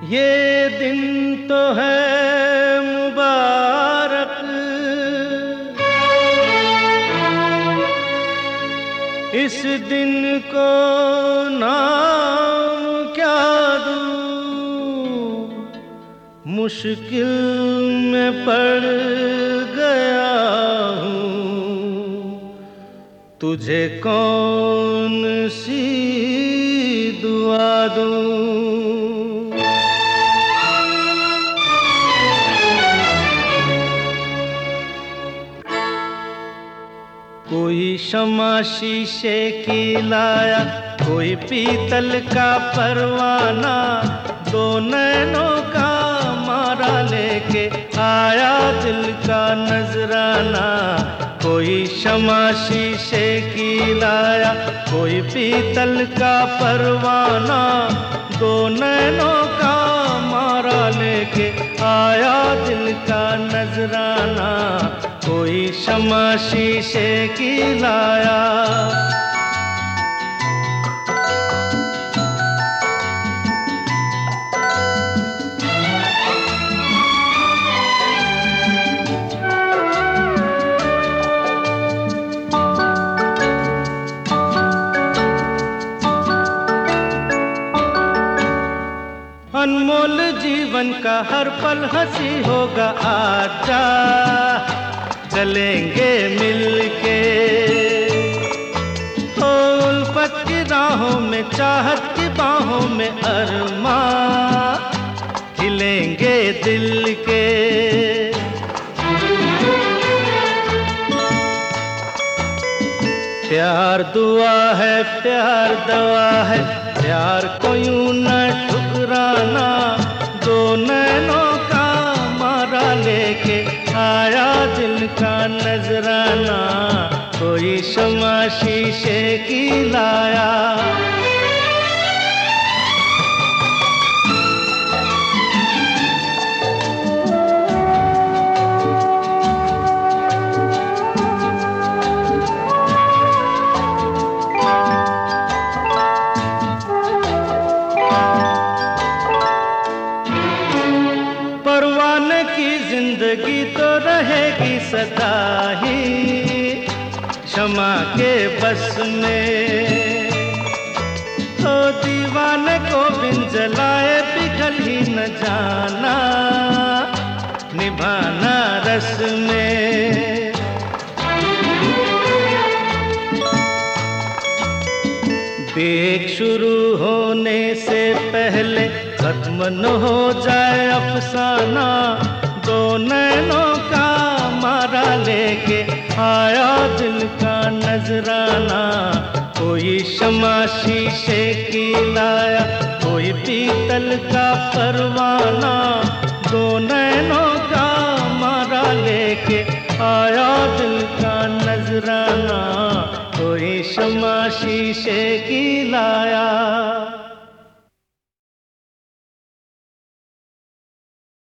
ये दिन तो है मुबारक, इस दिन को नाम क्या दूँ, मुश्किल में पड़ गया हूँ, तुझे कौन सी दुआ दूँ। कोई शमा शीशे की लाया, कोई पीतल का परवाना, दो नैनों का मारा लेके आया दिल का नजराना। कोई शमा शीशे की लाया, कोई पीतल का परवाना, दो नैनों का मारा लेके आया दिल का नजराना। कोई शमा शीशे की लाया। अनमोल जीवन का हर पल हंसी होगा, आजा चलेंगे मिलके। हो उल्फत की राहों में, चाहत की बाहों में अरमां खिलेंगे दिल के। प्यार दुआ है, प्यार दवा है, प्यार को यूं न ठुकराना। दो नैनों का मारा लेके आया दिल का नजराना। कोई शमा शीशे की लाया। परवाने की जिंदगी तो रहेगी सदा ही क्षमा के बस में। तो दीवाने को बिन जलाए पिघल ही न जाना, निभाना रस में। देख शुरू होने से पहले खत्म न हो जाए अफसाना। दो नैनों का मारा लेके आया दिल का नजराना। कोई शमा शीशे की लाया, कोई पीतल का परवाना, दो नैनों का मारा लेके आया दिल का नजराना। कोई शमा शीशे की लाया।